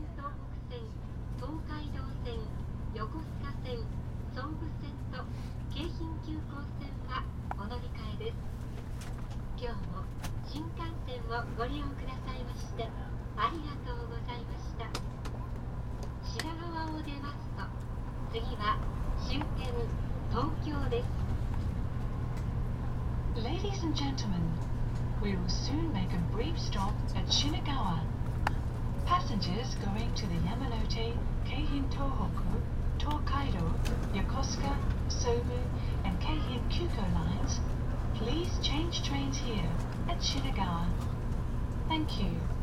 東北線、東海道線、横須賀線、総武線と京浜急行線はお乗り換えです。今日も新幹線をご利用くださいましてありがとうございました。品川を出ますと次は終点東京です。 Ladies and gentlemen, we will soon make a brief stop at Shinagawa. Passengers going to the Yamanote, Keihin Tohoku, Tokaido, Yokosuka, Sobu, and Keihin Kyuko lines, please change trains here at Shinagawa. Thank you.